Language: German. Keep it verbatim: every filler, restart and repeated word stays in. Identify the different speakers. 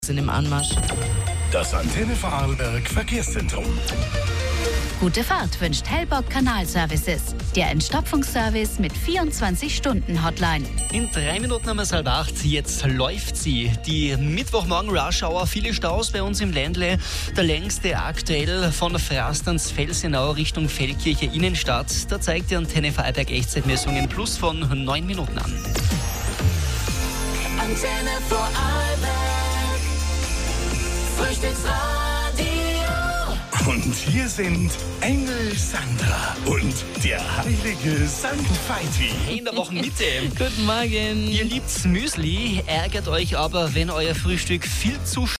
Speaker 1: sind im Anmarsch.
Speaker 2: Das Antenne Vorarlberg Verkehrszentrum.
Speaker 3: Gute Fahrt wünscht Hellbock Kanalservices. Der Entstopfungsservice mit vierundzwanzig Stunden Hotline.
Speaker 4: In drei Minuten haben wir es halb acht. Jetzt läuft sie. Die Mittwochmorgen Rush Hour. Viele Staus bei uns im Ländle. Der längste aktuell von Frasterns Felsenau Richtung Feldkirche Innenstadt. Da zeigt die Antenne Vorarlberg Echtzeitmessungen plus von neun Minuten an.
Speaker 5: Antenne Vorarlberg. Frühstücksradio.
Speaker 2: Und hier sind Engel Sandra und der heilige Sankt Veiti.
Speaker 4: In der Wochenmitte.
Speaker 1: Guten Morgen.
Speaker 4: Ihr liebt's Müsli, ärgert euch aber, wenn euer Frühstück viel zu